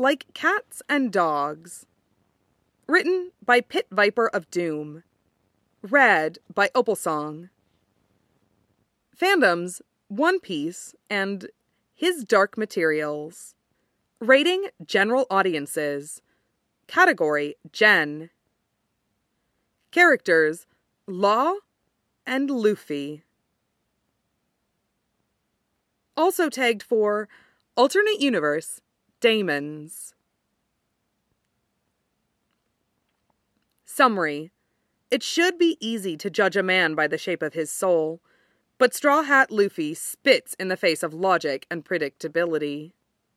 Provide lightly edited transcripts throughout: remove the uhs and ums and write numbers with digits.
Like Cats and Dogs. Written by Pit Viper of Doom. Read by Opalsong. Fandoms: One Piece and His Dark Materials. Rating: General Audiences. Category: Gen. Characters: Law and Luffy. Also tagged for Alternate Universe: Daemons. Summary. It should be easy to judge a man by the shape of his soul, but Straw Hat Luffy spits in the face of logic and predictability.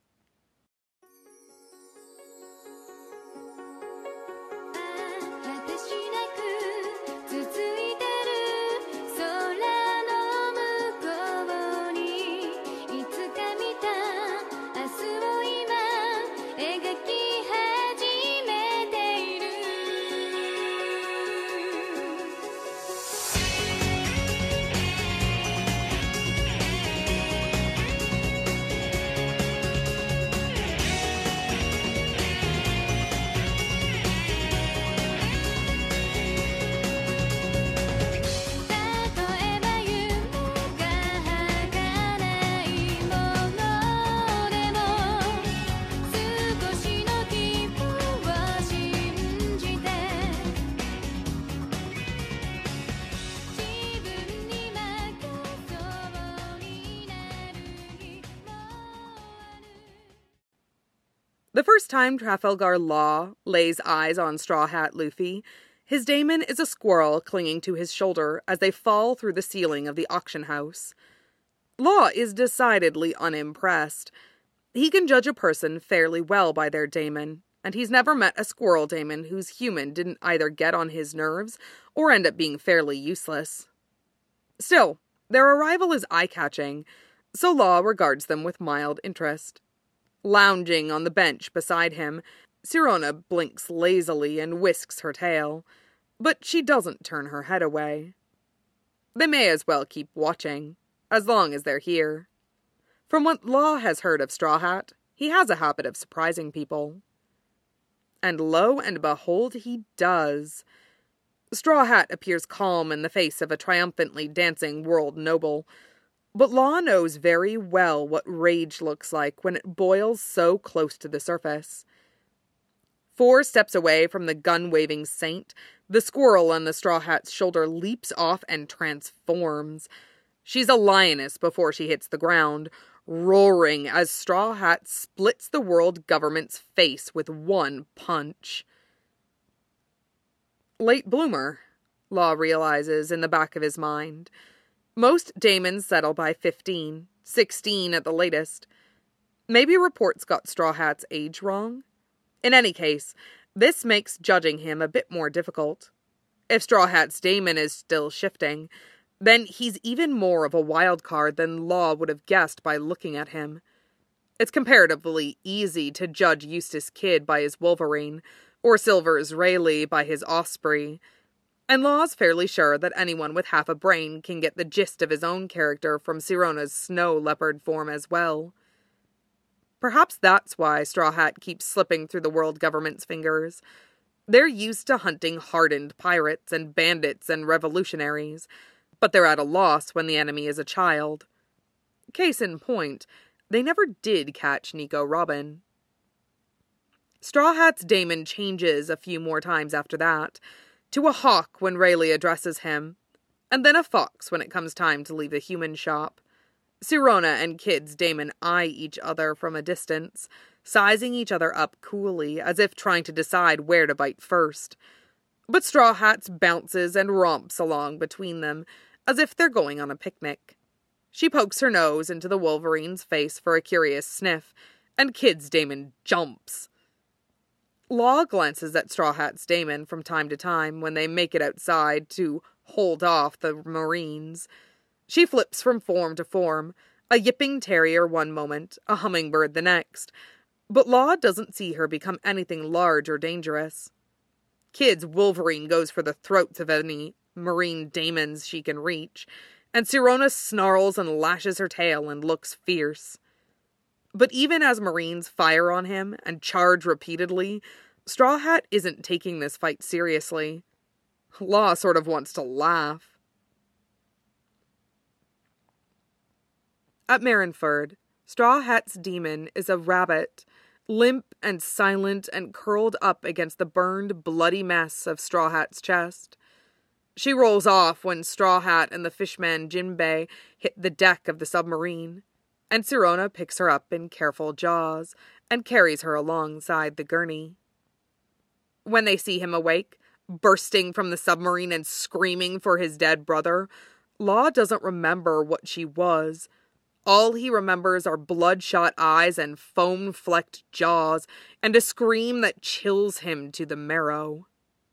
The first time Trafalgar Law lays eyes on Straw Hat Luffy, his daemon is a squirrel clinging to his shoulder as they fall through the ceiling of the auction house. Law is decidedly unimpressed. He can judge a person fairly well by their daemon, and he's never met a squirrel daemon whose human didn't either get on his nerves or end up being fairly useless. Still, their arrival is eye-catching, so Law regards them with mild interest. Lounging on the bench beside him, Sirona blinks lazily and whisks her tail, but she doesn't turn her head away. They may as well keep watching, as long as they're here. From what Law has heard of Straw Hat, he has a habit of surprising people. And lo and behold, he does. Straw Hat appears calm in the face of a triumphantly dancing world noble, but Law knows very well what rage looks like when it boils so close to the surface. 4 steps away from the gun-waving saint, the squirrel on the Straw Hat's shoulder leaps off and transforms. She's a lioness before she hits the ground, roaring as Straw Hat splits the world government's face with one punch. Late bloomer, Law realizes in the back of his mind. Most daemons settle by 15, 16 at the latest. Maybe reports got Straw Hat's age wrong. In any case, this makes judging him a bit more difficult. If Straw Hat's daemon is still shifting, then he's even more of a wild card than Law would have guessed by looking at him. It's comparatively easy to judge Eustace Kid by his Wolverine, or Silver's Rayleigh by his Osprey, and Law's fairly sure that anyone with half a brain can get the gist of his own character from Sirona's snow leopard form as well. Perhaps that's why Straw Hat keeps slipping through the world government's fingers. They're used to hunting hardened pirates and bandits and revolutionaries, but they're at a loss when the enemy is a child. Case in point, they never did catch Nico Robin. Straw Hat's daemon changes a few more times after that, to a hawk when Rayleigh addresses him, and then a fox when it comes time to leave the human shop. Sirona and Kid's daemon eye each other from a distance, sizing each other up coolly, as if trying to decide where to bite first. But Straw Hat's bounces and romps along between them, as if they're going on a picnic. She pokes her nose into the Wolverine's face for a curious sniff, and Kid's daemon jumps. Law glances at Straw Hat's daemon from time to time when they make it outside to hold off the Marines. She flips from form to form, a yipping terrier one moment, a hummingbird the next, but Law doesn't see her become anything large or dangerous. Kid's Wolverine goes for the throats of any marine daemons she can reach, and Sirona snarls and lashes her tail and looks fierce. But even as Marines fire on him and charge repeatedly, Straw Hat isn't taking this fight seriously. Law sort of wants to laugh. At Marineford, Straw Hat's demon is a rabbit, limp and silent and curled up against the burned, bloody mess of Straw Hat's chest. She rolls off when Straw Hat and the fishman Jinbei hit the deck of the submarine, and Sirona picks her up in careful jaws and carries her alongside the gurney. When they see him awake, bursting from the submarine and screaming for his dead brother, Law doesn't remember what she was. All he remembers are bloodshot eyes and foam-flecked jaws, and a scream that chills him to the marrow.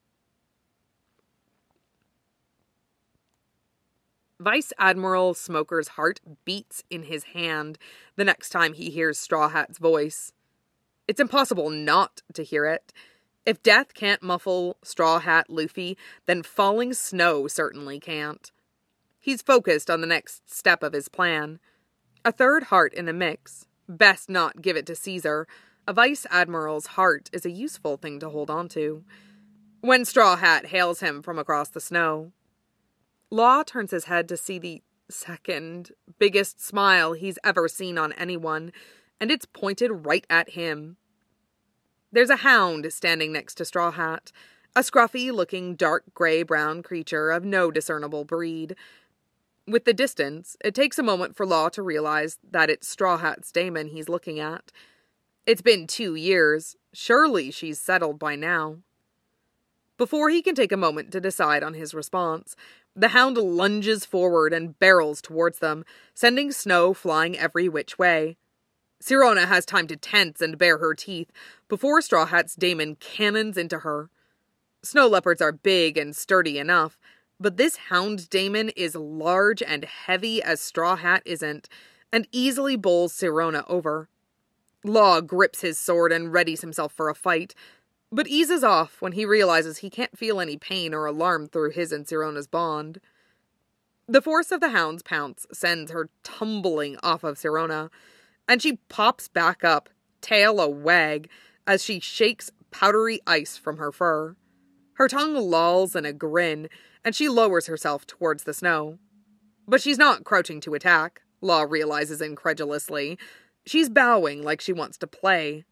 Vice Admiral Smoker's heart beats in his hand the next time he hears Straw Hat's voice. It's impossible not to hear it. If death can't muffle Straw Hat Luffy, then falling snow certainly can't. He's focused on the next step of his plan. A third heart in the mix. Best not give it to Caesar. A Vice Admiral's heart is a useful thing to hold on to. When Straw Hat hails him from across the snow, Law turns his head to see the second biggest smile he's ever seen on anyone, and it's pointed right at him. There's a hound standing next to Straw Hat, a scruffy-looking dark gray-brown creature of no discernible breed. With the distance, it takes a moment for Law to realize that it's Straw Hat's daemon he's looking at. It's been 2 years. Surely she's settled by now. Before he can take a moment to decide on his response, the hound lunges forward and barrels towards them, sending snow flying every which way. Sirona has time to tense and bare her teeth before Straw Hat's daemon cannons into her. Snow leopards are big and sturdy enough, but this hound daemon is large and heavy as Straw Hat isn't, and easily bowls Sirona over. Law grips his sword and readies himself for a fight, but eases off when he realizes he can't feel any pain or alarm through his and Sirona's bond. The force of the hound's pounce sends her tumbling off of Sirona, and she pops back up, tail a wag, as she shakes powdery ice from her fur. Her tongue lolls in a grin, and she lowers herself towards the snow. But she's not crouching to attack, Law realizes incredulously. She's bowing like she wants to play.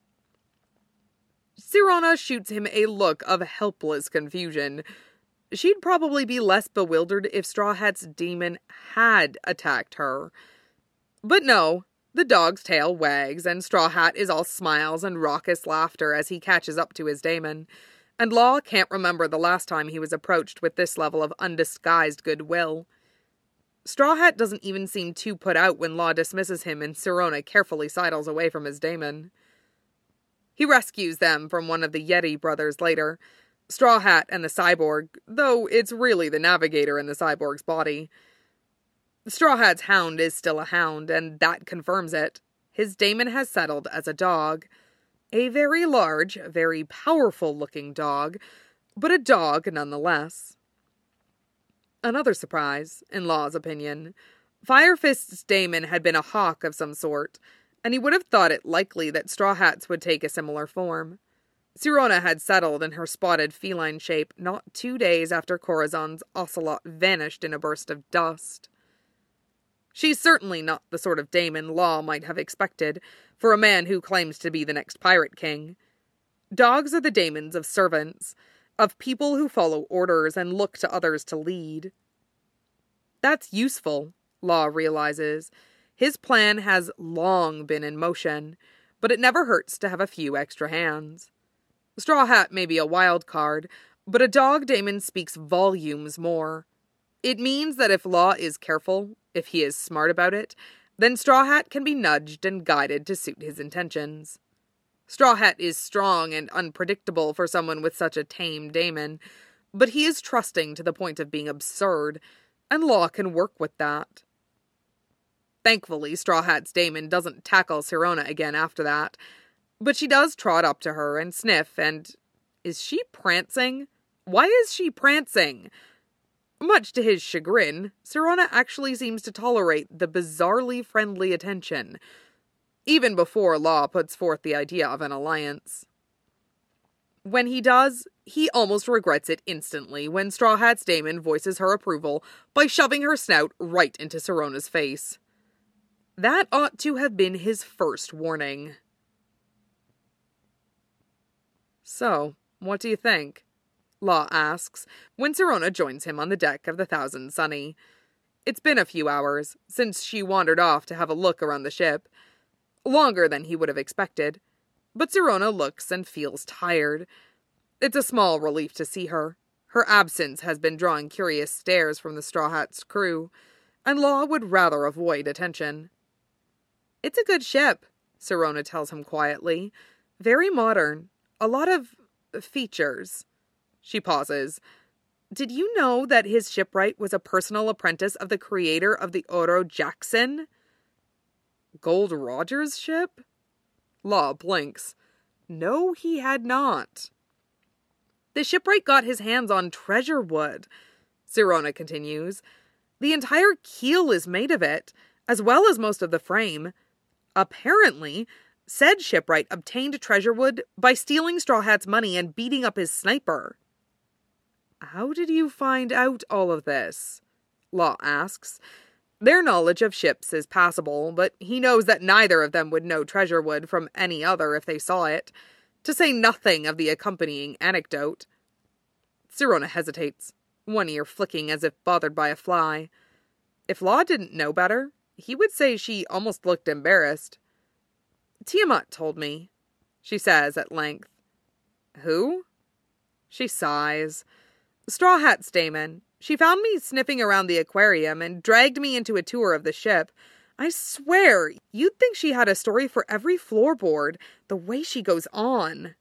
Sirona shoots him a look of helpless confusion. She'd probably be less bewildered if Straw Hat's demon had attacked her. But no, the dog's tail wags, and Straw Hat is all smiles and raucous laughter as he catches up to his daemon, and Law can't remember the last time he was approached with this level of undisguised goodwill. Straw Hat doesn't even seem too put out when Law dismisses him and Sirona carefully sidles away from his daemon. He rescues them from one of the Yeti brothers later, Straw Hat and the cyborg, though it's really the navigator in the cyborg's body. Straw Hat's hound is still a hound, and that confirms it. His daemon has settled as a dog. A very large, very powerful-looking dog, but a dog nonetheless. Another surprise, in Law's opinion. Firefist's daemon had been a hawk of some sort, and he would have thought it likely that Straw Hat's would take a similar form. Sirona had settled in her spotted feline shape not 2 days after Corazon's ocelot vanished in a burst of dust. She's certainly not the sort of daemon Law might have expected for a man who claims to be the next pirate king. Dogs are the daemons of servants, of people who follow orders and look to others to lead. That's useful, Law realizes. His plan has long been in motion, but it never hurts to have a few extra hands. Straw Hat may be a wild card, but a dog daemon speaks volumes more. It means that if Law is careful, if he is smart about it, then Straw Hat can be nudged and guided to suit his intentions. Straw Hat is strong and unpredictable for someone with such a tame daemon, but he is trusting to the point of being absurd, and Law can work with that. Thankfully, Straw Hat's daemon doesn't tackle Sirona again after that, but she does trot up to her and sniff, and is she prancing? Why is she prancing? Much to his chagrin, Sirona actually seems to tolerate the bizarrely friendly attention. even before Law puts forth the idea of an alliance. When he does, he almost regrets it instantly when Straw Hat's Damon voices her approval by shoving her snout right into Sirona's face. That ought to have been his first warning. "So, what do you think?" Law asks when Sirona joins him on the deck of the Thousand Sunny. It's been a few hours since she wandered off to have a look around the ship. Longer than he would have expected. But Sirona looks and feels tired. It's a small relief to see her. Her absence has been drawing curious stares from the Straw Hat's crew, and Law would rather avoid attention. "It's a good ship," Sirona tells him quietly. "Very modern. A lot of features." She pauses. "Did you know that his shipwright was a personal apprentice of the creator of the Oro Jackson?" Gold Roger's ship? Law blinks. No, he had not. "The shipwright got his hands on treasure wood," Sirona continues. "The entire keel is made of it, as well as most of the frame. Apparently, said shipwright obtained treasure wood by stealing Straw Hat's money and beating up his sniper." "How did you find out all of this?" Law asks. Their knowledge of ships is passable, but he knows that neither of them would know treasure wood from any other if they saw it, to say nothing of the accompanying anecdote. Sirona hesitates, one ear flicking as if bothered by a fly. If Law didn't know better, he would say she almost looked embarrassed. "Tiamat told me," she says at length. "Who?" She sighs. "Straw Hat's Damon. She found me sniffing around the aquarium and dragged me into a tour of the ship. I swear, you'd think she had a story for every floorboard, the way she goes on."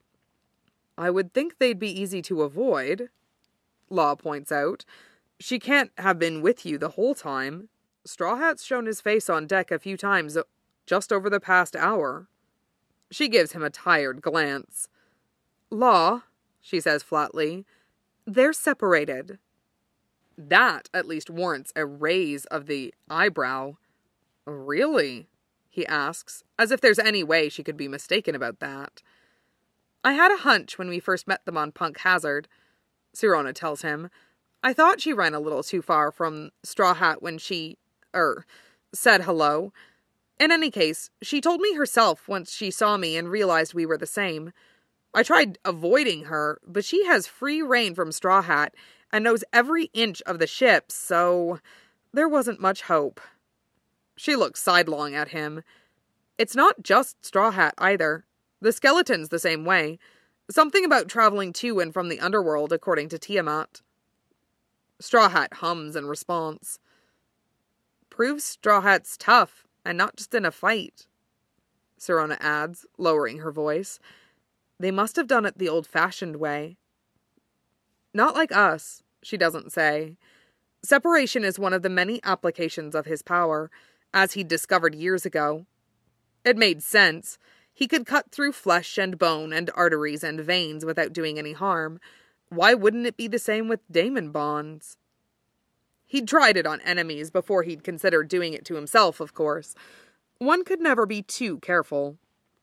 "I would think they'd be easy to avoid," Law points out. "She can't have been with you the whole time. Straw Hat's shown his face on deck a few times just over the past hour." She gives him a tired glance. "Law," she says flatly, "they're separated." That at least warrants a raise of the eyebrow. "Really?" he asks, as if there's any way she could be mistaken about that. "I had a hunch when we first met them on Punk Hazard," Sirona tells him. "I thought she ran a little too far from Straw Hat when she, said hello. In any case, she told me herself once she saw me and realized we were the same. I tried avoiding her, but she has free rein from Straw Hat and knows every inch of the ship, so there wasn't much hope." She looks sidelong at him. "It's not just Straw Hat, either. The skeleton's the same way. Something about traveling to and from the underworld, according to Tiamat." Straw Hat hums in response. "Proves Straw Hat's tough, and not just in a fight," Sirona adds, lowering her voice. "They must have done it the old-fashioned way." "Not like us," she doesn't say. Separation is one of the many applications of his power, as he'd discovered years ago. It made sense. He could cut through flesh and bone and arteries and veins without doing any harm. Why wouldn't it be the same with Damon bonds? He'd tried it on enemies before he'd considered doing it to himself, of course. One could never be too careful.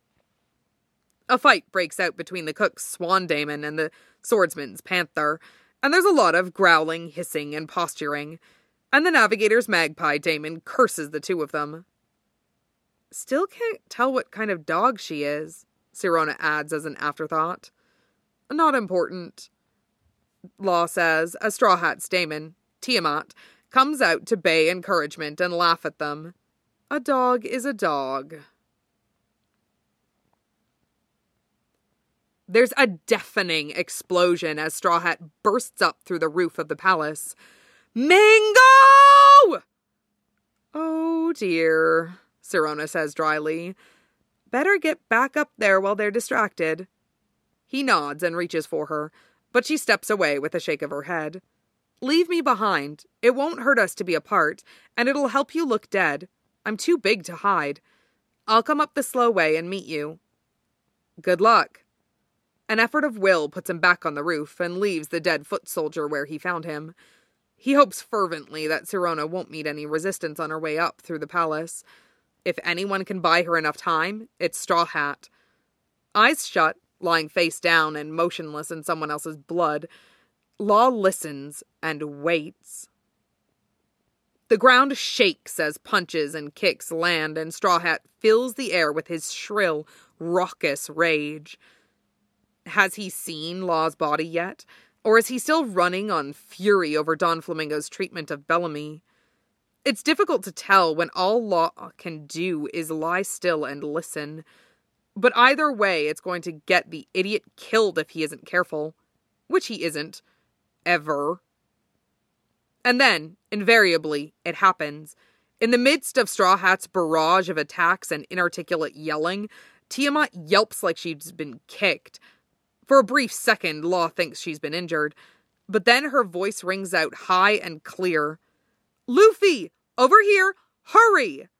A fight breaks out between the cook's Swan Damon and the swordsman's Panther, and there's a lot of growling, hissing, and posturing, and the navigator's Magpie Damon curses the two of them. "Still can't tell what kind of dog she is," Sirona adds as an afterthought. "Not important," Law says, as Straw Hat's Damon, Tiamat, comes out to bay encouragement and laugh at them. A dog is a dog. There's a deafening explosion as Straw Hat bursts up through the roof of the palace. "Mingo!" "Oh dear," Sirona says dryly. "Better get back up there while they're distracted." He nods and reaches for her, but she steps away with a shake of her head. "Leave me behind. It won't hurt us to be apart, and it'll help you look dead. I'm too big to hide. I'll come up the slow way and meet you." "Good luck." An effort of will puts him back on the roof and leaves the dead foot soldier where he found him. He hopes fervently that Sirona won't meet any resistance on her way up through the palace. If anyone can buy her enough time, it's Straw Hat. Eyes shut, lying face down and motionless in someone else's blood, Law listens and waits. The ground shakes as punches and kicks land, and Straw Hat fills the air with his shrill, raucous rage. Has he seen Law's body yet? Or is he still running on fury over Don Flamingo's treatment of Bellamy? It's difficult to tell when all Law can do is lie still and listen. But either way, it's going to get the idiot killed if he isn't careful. Which he isn't. Ever. And then, invariably, it happens. In the midst of Straw Hat's barrage of attacks and inarticulate yelling, Tiamat yelps like she's been kicked. For a brief second, Law thinks she's been injured. But then her voice rings out high and clear. "Luffy! Over here! Hurry!"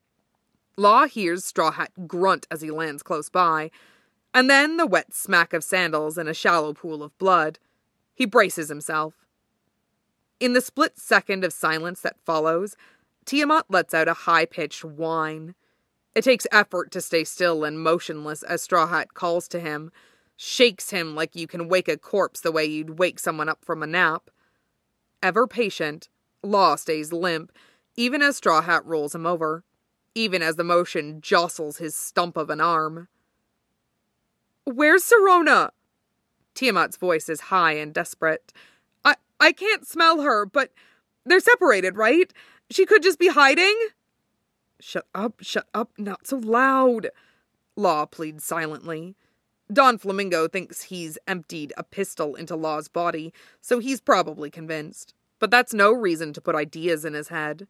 Law hears Straw Hat grunt as he lands close by, and then the wet smack of sandals in a shallow pool of blood. He braces himself. In the split second of silence that follows, Tiamat lets out a high-pitched whine. It takes effort to stay still and motionless as Straw Hat calls to him, shakes him like you can wake a corpse the way you'd wake someone up from a nap. Ever patient, Law stays limp, even as Straw Hat rolls him over, even as the motion jostles his stump of an arm. "Where's Sirona?" Tiamat's voice is high and desperate. I can't smell her, but they're separated, right? She could just be hiding?" Shut up, not so loud," Law pleads silently. Don Flamingo thinks he's emptied a pistol into Law's body, so he's probably convinced. But that's no reason to put ideas in his head.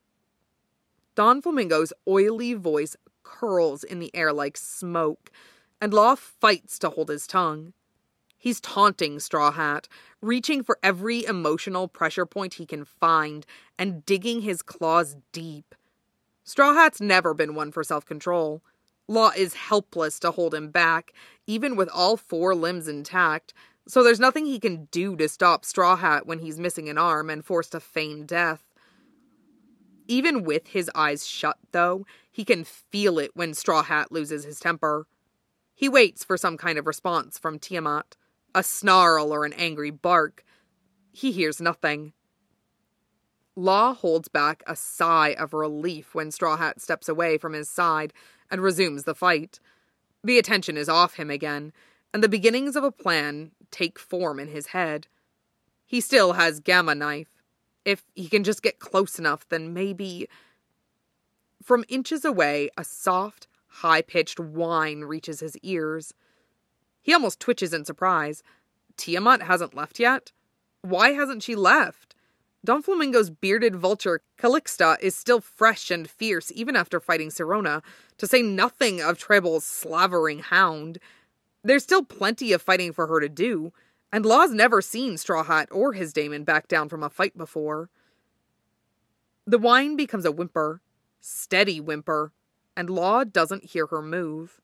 Don Flamingo's oily voice curls in the air like smoke, and Law fights to hold his tongue. He's taunting Straw Hat, reaching for every emotional pressure point he can find, and digging his claws deep. Straw Hat's never been one for self-control. Law is helpless to hold him back, even with all 4 limbs intact, so there's nothing he can do to stop Straw Hat when he's missing an arm and forced to feign death. Even with his eyes shut, though, he can feel it when Straw Hat loses his temper. He waits for some kind of response from Tiamat, a snarl or an angry bark. He hears nothing. Law holds back a sigh of relief when Straw Hat steps away from his side and resumes the fight. The attention is off him again, and the beginnings of a plan take form in his head. He still has Gamma Knife. If he can just get close enough, then maybe... From inches away, a soft, high-pitched whine reaches his ears. He almost twitches in surprise. Tiamat hasn't left yet? Why hasn't she left? Don Flamingo's bearded vulture, Calixta, is still fresh and fierce even after fighting Sirona, to say nothing of Treble's slavering hound. There's still plenty of fighting for her to do, and Law's never seen Straw Hat or his daemon back down from a fight before. The whine becomes a whimper, steady whimper, and Law doesn't hear her move.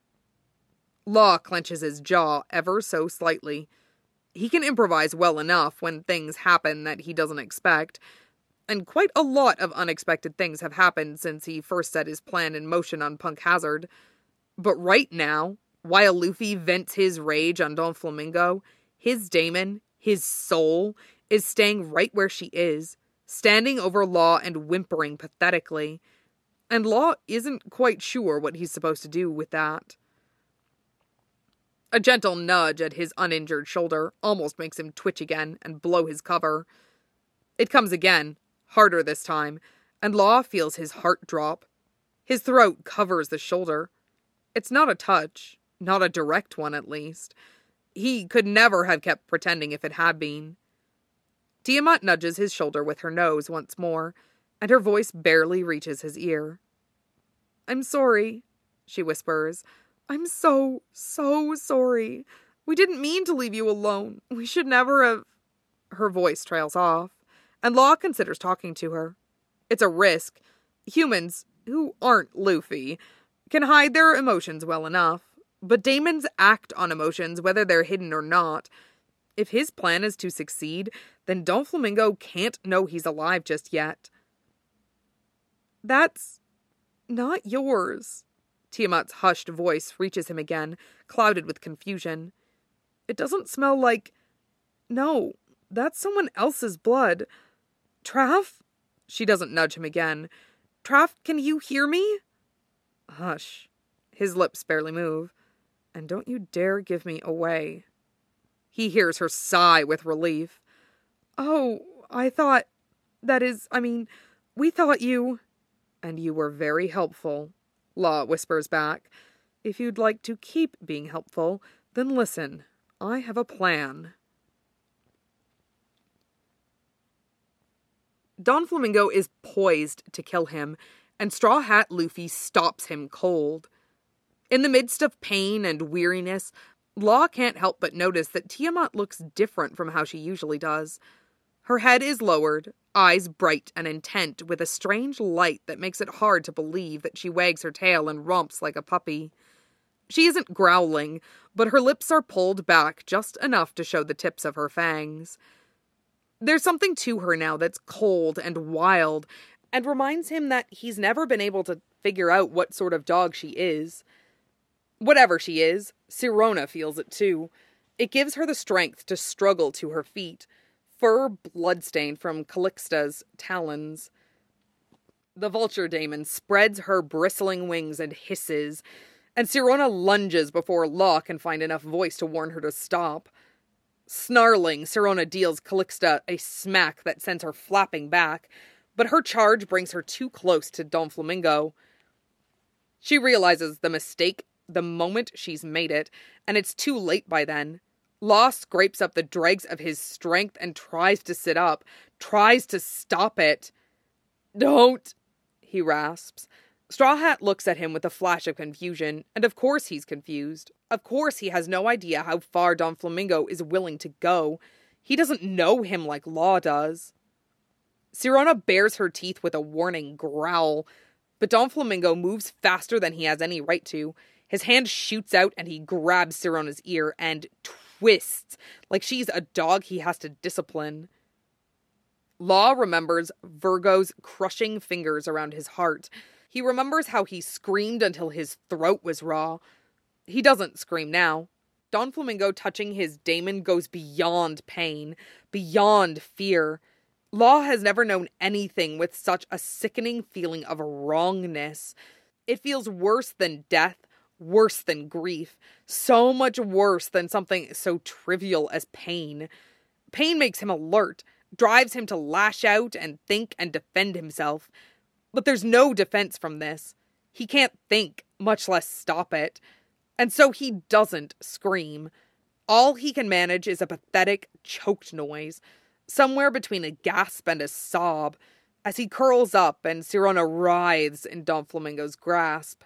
Law clenches his jaw ever so slightly. He can improvise well enough when things happen that he doesn't expect, and quite a lot of unexpected things have happened since he first set his plan in motion on Punk Hazard. But right now, while Luffy vents his rage on Don Flamingo, his daemon, his soul, is staying right where she is, standing over Law and whimpering pathetically. And Law isn't quite sure what he's supposed to do with that. A gentle nudge at his uninjured shoulder almost makes him twitch again and blow his cover. It comes again, harder this time, and Law feels his heart drop. His throat covers the shoulder. It's not a touch, not a direct one at least. He could never have kept pretending if it had been. Tiamat nudges his shoulder with her nose once more, and her voice barely reaches his ear. "I'm sorry," she whispers. "I'm so sorry. We didn't mean to leave you alone. We should never have..." Her voice trails off, and Law considers talking to her. It's a risk. Humans, who aren't Luffy, can hide their emotions well enough, but daemons act on emotions whether they're hidden or not. If his plan is to succeed, then Don Flamingo can't know he's alive just yet. That's Not yours. Tiamat's hushed voice reaches him again, clouded with confusion. It doesn't smell like... No, that's someone else's blood. Traff? She doesn't nudge him again. Traff, can you hear me? Hush. His lips barely move. And don't you dare give me away. He hears her sigh with relief. Oh, I thought... we thought you... And you were very helpful, Law whispers back. If you'd like to keep being helpful, then listen. I have a plan. Doflamingo is poised to kill him, and Straw Hat Luffy stops him cold. In the midst of pain and weariness, Law can't help but notice that Tiamat looks different from how she usually does. Her head is lowered, eyes bright and intent, with a strange light that makes it hard to believe that she wags her tail and romps like a puppy. She isn't growling, but her lips are pulled back just enough to show the tips of her fangs. There's something to her now that's cold and wild, and reminds him that he's never been able to figure out what sort of dog she is. Whatever she is, Sirona feels it too. It gives her the strength to struggle to her feet, fur bloodstained from Calixta's talons. The vulture daemon spreads her bristling wings and hisses, and Sirona lunges before Law can find enough voice to warn her to stop. Snarling, Sirona deals Calixta a smack that sends her flapping back, but her charge brings her too close to Doflamingo. She realizes the mistake the moment she's made it, and it's too late by then. Law scrapes up the dregs of his strength and tries to sit up, tries to stop it. Don't, he rasps. Straw Hat looks at him with a flash of confusion, and of course he's confused. Of course he has no idea how far Doflamingo is willing to go. He doesn't know him like Law does. Sirona bares her teeth with a warning growl, but Doflamingo moves faster than he has any right to. His hand shoots out and he grabs Sirona's ear and twists, like she's a dog he has to discipline. Law remembers Virgo's crushing fingers around his heart. He remembers how he screamed until his throat was raw. He doesn't scream now. Doflamingo touching his daemon goes beyond pain, beyond fear. Law has never known anything with such a sickening feeling of wrongness. It feels worse than death, worse than grief, so much worse than something so trivial as pain. Pain makes him alert, drives him to lash out and think and defend himself. But there's no defense from this. He can't think, much less stop it. And so he doesn't scream. All he can manage is a pathetic, choked noise, somewhere between a gasp and a sob, as he curls up and Sirona writhes in Doflamingo's grasp.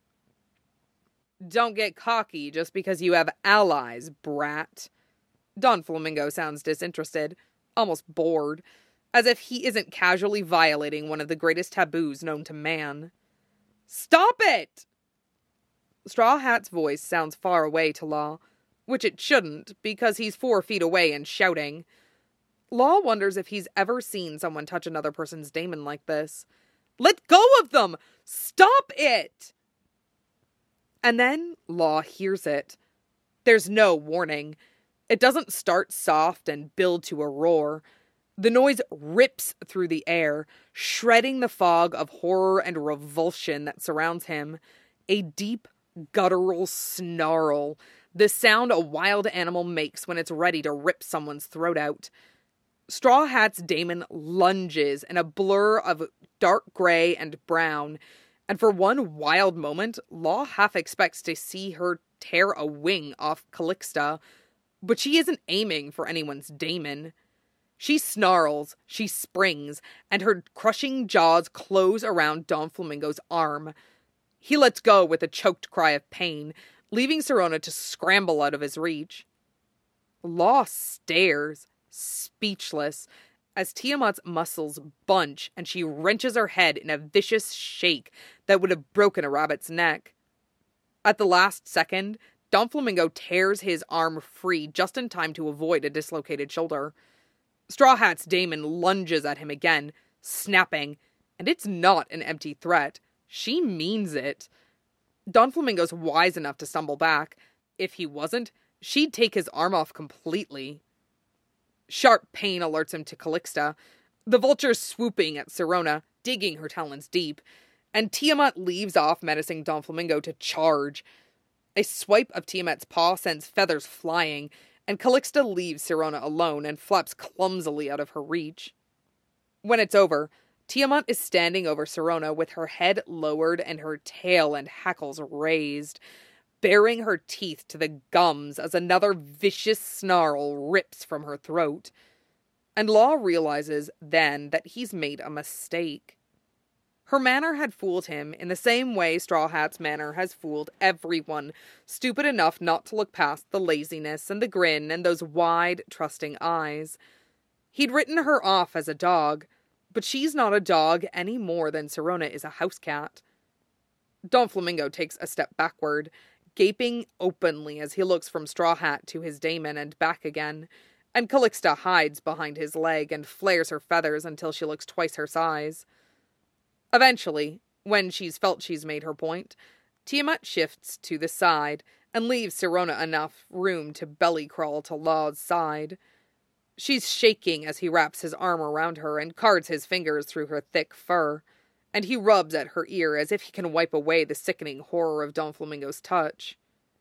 Don't get cocky just because you have allies, brat. Doflamingo sounds disinterested, almost bored, as if he isn't casually violating one of the greatest taboos known to man. Stop it! Straw Hat's voice sounds far away to Law, which it shouldn't, because he's 4 feet away and shouting. Law wonders if he's ever seen someone touch another person's daemon like this. Let go of them! Stop it! And then Law hears it. There's no warning. It doesn't start soft and build to a roar. The noise rips through the air, shredding the fog of horror and revulsion that surrounds him. A deep, guttural snarl, the sound a wild animal makes when it's ready to rip someone's throat out. Straw Hat's daemon lunges in a blur of dark gray and brown, and for one wild moment, Law half expects to see her tear a wing off Calixta, but she isn't aiming for anyone's daemon. She snarls, she springs, and her crushing jaws close around Doflamingo's arm. He lets go with a choked cry of pain, leaving Sirona to scramble out of his reach. Law stares, speechless, as Tiamat's muscles bunch and she wrenches her head in a vicious shake that would have broken a rabbit's neck. At the last second, Doflamingo tears his arm free just in time to avoid a dislocated shoulder. Straw Hat's daemon lunges at him again, snapping, and it's not an empty threat. She means it. Don Flamingo's wise enough to stumble back. If he wasn't, she'd take his arm off completely. Sharp pain alerts him to Calixta, the vulture swooping at Sirona, digging her talons deep, and Tiamat leaves off menacing Don Flamingo to charge. A swipe of Tiamat's paw sends feathers flying, and Calixta leaves Sirona alone and flaps clumsily out of her reach. When it's over, Tiamat is standing over Sirona with her head lowered and her tail and hackles raised, baring her teeth to the gums as another vicious snarl rips from her throat. And Law realizes then that he's made a mistake. Her manner had fooled him in the same way Straw Hat's manner has fooled everyone, stupid enough not to look past the laziness and the grin and those wide, trusting eyes. He'd written her off as a dog, but she's not a dog any more than Sirona is a house cat. Don Flamingo takes a step backward, gaping openly as he looks from Straw Hat to his daemon and back again, and Calixta hides behind his leg and flares her feathers until she looks twice her size. Eventually, when she's felt she's made her point, Tiamat shifts to the side and leaves Sirona enough room to belly crawl to Law's side. She's shaking as he wraps his arm around her and cards his fingers through her thick fur, and he rubs at her ear as if he can wipe away the sickening horror of Don Flamingo's touch.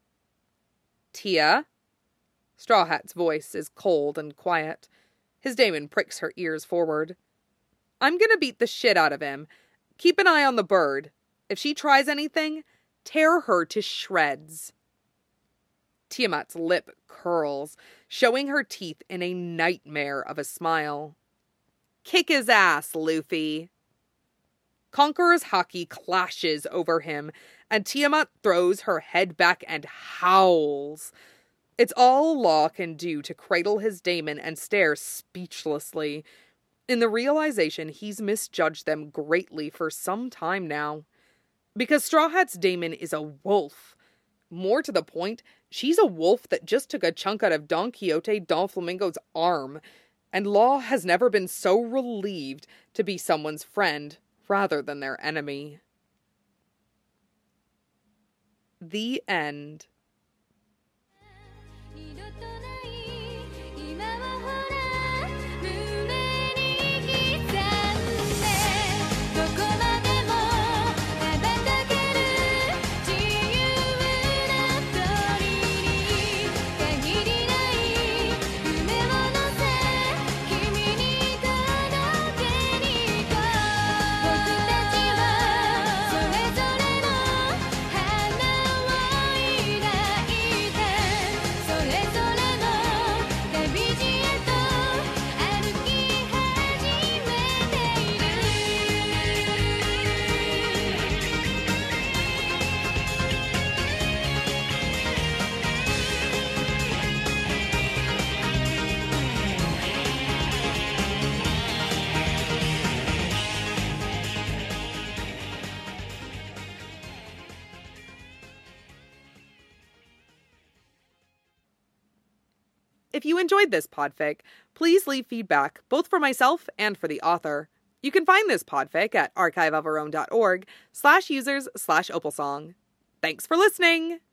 "Tia?" Straw Hat's voice is cold and quiet. His daemon pricks her ears forward. "I'm gonna beat the shit out of him. Keep an eye on the bird. If she tries anything, tear her to shreds." Tiamat's lip curls, showing her teeth in a nightmare of a smile. "Kick his ass, Luffy." Conqueror's haki clashes over him, and Tiamat throws her head back and howls. It's all Law can do to cradle his daemon and stare speechlessly, in the realization he's misjudged them greatly for some time now. Because Straw Hat's daemon is a wolf. More to the point, she's a wolf that just took a chunk out of Don Flamingo's arm, and Law has never been so relieved to be someone's friend rather than their enemy. The end. If you enjoyed this podfic, please leave feedback, both for myself and for the author. You can find this podfic at archiveofourOwn.org/users/opalsong. Thanks for listening!